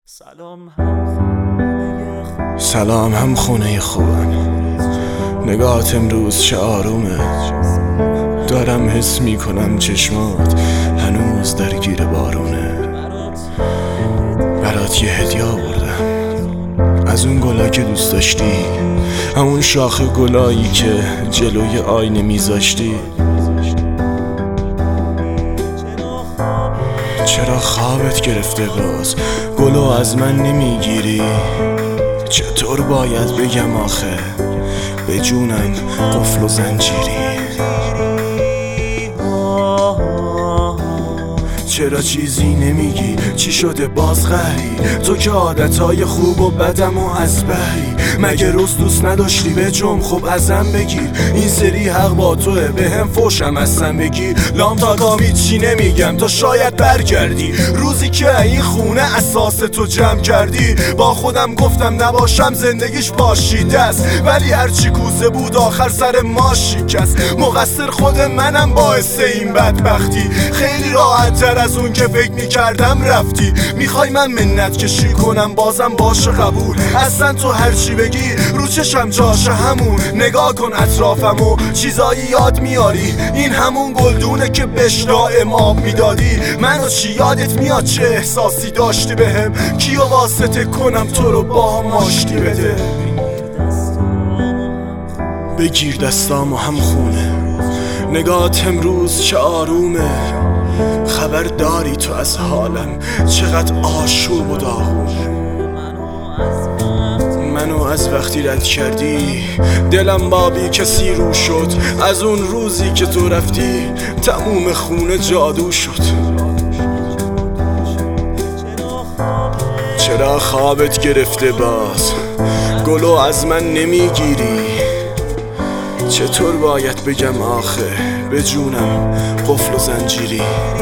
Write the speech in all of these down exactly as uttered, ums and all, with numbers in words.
سلام هم سلام هم خونه خوبم. نگاهت امروز چه آرومه. دارم حس میکنم چشمات هنوز درگیر بارونه. برات یه هدیه آوردم از اون گلا که دوست داشتی، همون شاخه گلایی که جلوی آینه میذاشتی. چرا خوابت گرفته باز گلو از من نمیگیری؟ چطور باید بگم آخه به جونم قفل و زنجیری؟ چرا چیزی نمیگی؟ چی شده باز قهری؟ تو که عادتهای خوب و بدم و از بهری. مگه روز دوست نداشتی به جم؟ خب ازم بگیر، این سری حق با توه، به هم فوشم ازم بگیر. لام تا دامید چی نمیگم تا شاید برگردی. روزی که این خونه اساس تو جمع کردی، با خودم گفتم نباشم زندگیش پاشیده است، ولی هرچی کوزه بود آخر سر ما شکست. مقصر خود منم باعث این بدبختی. خیلی راحت تر از اون که فکر میکردم رفتی. میخوای من منت کشی کنم بازم باشه قبول. اصلا تو هرچی بگی رو چشم جاشه همون. نگاه کن اطرافمو چیزایی یاد میاری. این همون گلدونه که بهش دائم آب میدادی. منو چی یادت میاد چه احساسی داشتی بهم؟ کیو واسطه کنم تو رو با هم آشتی بده؟ بگیر دستامو هم خونه. نگاهت امروز چه آرومه. خبر داری تو از حالم چقدر آشوب و داغونه. منو از وقتی رد کردی دلم با بی کسی رو شد. از اون روزی که تو رفتی تموم خونه جادو شد. چرا خوابت گرفته باز گلو از من نمیگیری؟ چطور باید بگم آخه به جونم قفل و زنجیری؟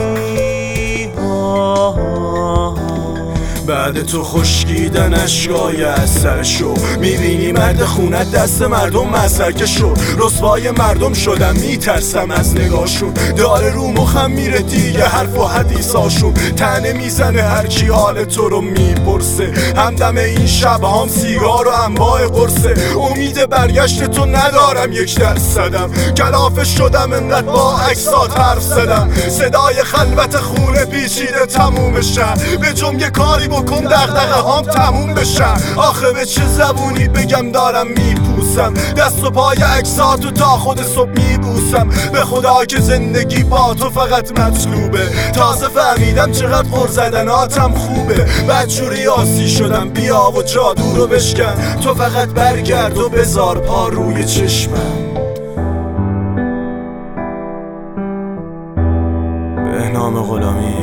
بعد تو خشکیدن اشکای از سرشو میبینی مرد خونت دست مردم مسرکه شو. رسوای مردم شدم میترسم از نگاهشون. داره رو مخم میره دیگه حرف و حدیثاشون. تنه میزنه هر کی حال تو رو میپرسه. همدم این شب هم سیگار و انواع قرصه. امید برگشت تو ندارم یک درصدم. کلافه شدم انقدر با عکسات حرف زدم. صدای خلوت خونه پیچیده تموم شهر. به جمع یه کاری بکن دغدغه هام تموم بشن. آخه به چه زبونی بگم دارم میپوسم. دست و پای عکساتو تا خود صبح میبوسم. به خدا که زندگی با تو فقط مطلوبه. تازه فهمیدم چقدر غر زدناتم خوبه. بدجوری آسی شدم بیا و جادو رو بشکن. تو فقط برگرد و بذار پا روی چشمم. به نام غلامی